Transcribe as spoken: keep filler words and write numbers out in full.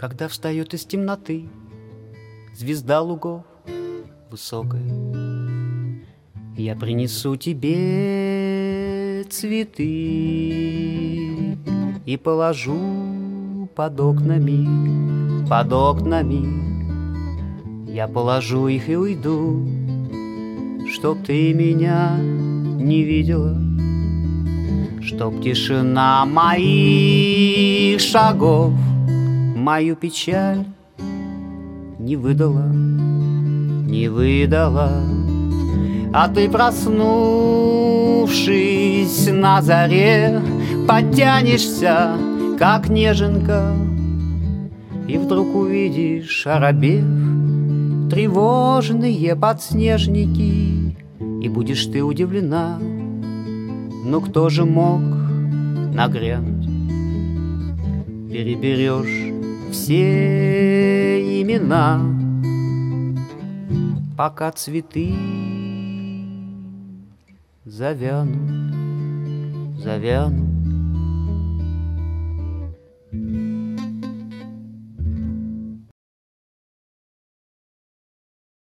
когда встает из темноты звезда лугов высокая, я принесу тебе цветы и положу под окнами, под окнами. Я положу их и уйду, чтоб ты меня не видела, чтоб тишина моих шагов мою печаль не выдала, не выдала. А ты, проснувшись на заре, подтянешься, как неженка, и вдруг увидишь, оробев, тревожные подснежники, и будешь ты удивлена, ну кто же мог нагрянуть? Переберешь все имена, пока цветы завянут, завянут.